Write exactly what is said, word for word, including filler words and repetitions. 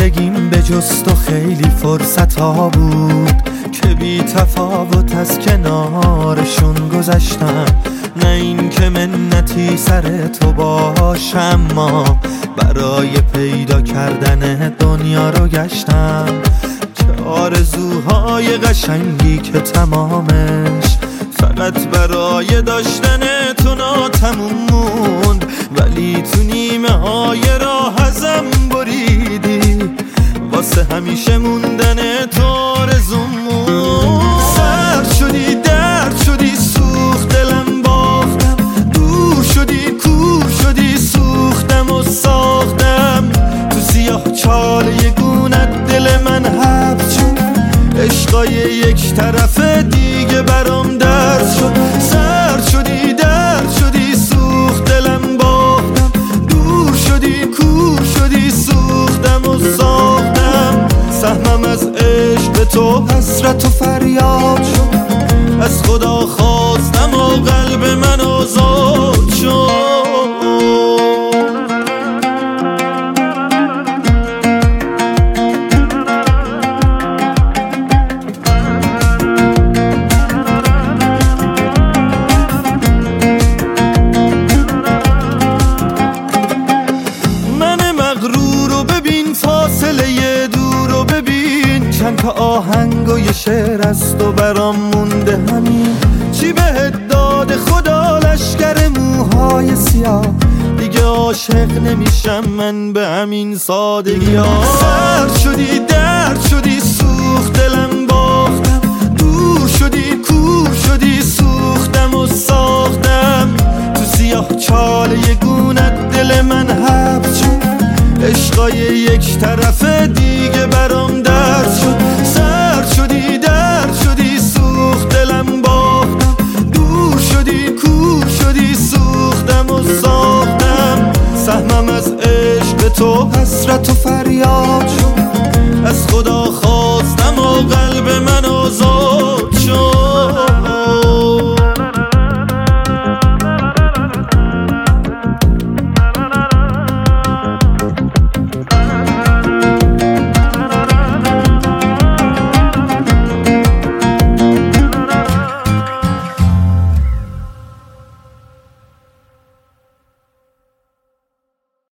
زندگیم به جز تو خیلی فرصت ها بود که بی تفاوت از کنارشون گذشتم. نه این که منتی سر تو باشم، ما برای پیدا کردن دنیا رو گشتم. چه آرزوهای قشنگی که تمامش فقط برای داشتن تو ناتموم موند، ولی تو نیمه های راه ازم بریدی، واسه همیشه موندن تو آرزوم موند. سرد شدی، درد شدی، سوخت دلم باختم، دور شدی، کور شدی، سوختم و ساختم. تو سیاه چاله گونت دل من حبس شد، عشقای یک طرفه دیگه برام درد شد. سرد شدی، درد شدی، سوخت دلم باختم، دور شدی، کور شدی، سوختم و ساختم. سهمم از عشق تو حسرت و فریاد شد، از خدا خواستم و قلب من آزاد شد. چند تا آهنگ و یه شعر از تو برام مونده، همین چی بهت داده خدا لشکر موهای سیاه. دیگه عاشق نمیشم من به همین سادگی ها. سرد شدی، درد شدی، سوخت دلم باختم، دور شدی، کور شدی، سوختم و ساختم. تو سیاه چاله گونت دل من حبس شد، عشقای یک طرفه دیگه برام درد شد. سرد شدی، درد شدی، سوخت دلم باختم، دور شدی، کور شدی، سوختم و ساختم. سهمم از عشق تو حسرت و فریاد شد، از خدا خواستم و قلب من آزاد